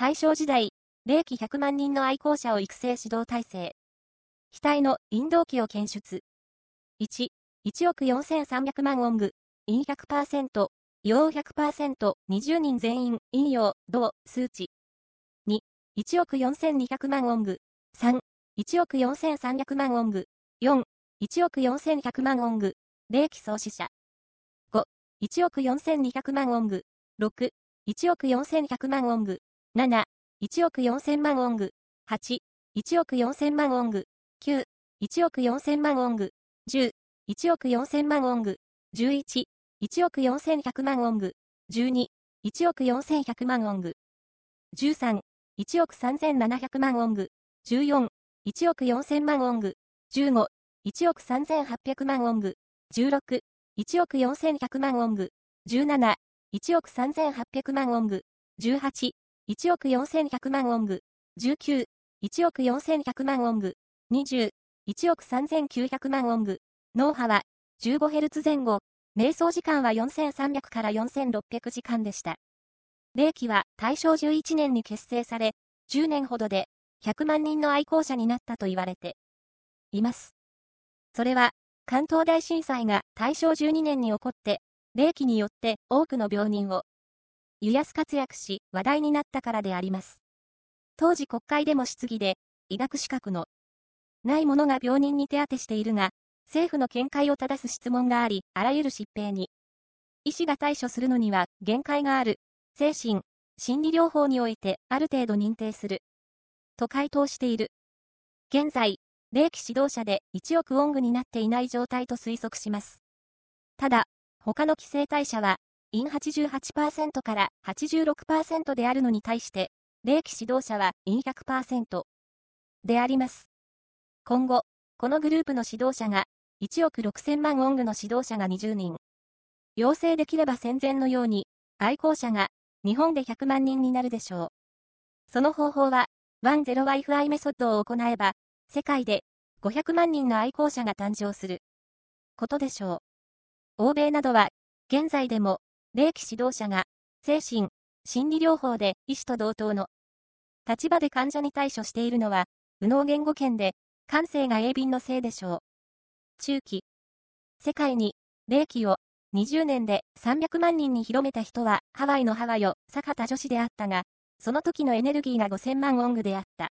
大正時代、霊気100万人の愛好者を育成指導体制。気体の引導器を検出。1、1億4300万オング、陰100%、陽100%、20人全員、陰陽、同、数値。2、1億4200万オング。3、1億4300万オング。4、1億4100万オング。霊気創始者。5、1億4200万オング。6、1億4100万オング。7、1億4000万オング。8、1億4000万オング。9、1億4000万オング。10、1億4000万オング。11、1億4100万オング。12、1億4100万オング。13、1億3700万オング。14、1億4000万オング。15、1億3800万オング。16、1億4100万オング。17、1億3800万オング。18、1億4100万オング。19、1億4100万オング。20、1億3900万オング。脳波は 15Hz 前後。瞑想時間は4300から4600時間でした。霊気は大正11年に結成され、10年ほどで100万人の愛好者になったと言われています。それは、関東大震災が大正12年に起こって、霊気によって多くの病人を癒やす活躍し話題になったからであります。当時国会でも質疑で、医学資格のない者が病人に手当てしているが、政府の見解を正す質問があり、あらゆる疾病に医師が対処するのには限界がある。精神、心理療法においてある程度認定する。と回答している。現在、霊気指導者で1億オングになっていない状態と推測します。ただ、他の規制対者は、陰88% から86% であるのに対して、霊気指導者は陰100% であります。今後、このグループの指導者が、1億6000万オングの指導者が20人。要請できれば戦前のように、愛好者が日本で100万人になるでしょう。その方法は、10Wi-Fi メソッドを行えば、世界で500万人の愛好者が誕生することでしょう。欧米などは、現在でも、霊気指導者が、精神、心理療法で医師と同等の立場で患者に対処しているのは、右脳言語圏で、感性が鋭敏のせいでしょう。中期。世界に、霊気を、20年で300万人に広めた人は、ハワイのハワヨ、サカタ女子であったが、その時のエネルギーが5000万オングであった。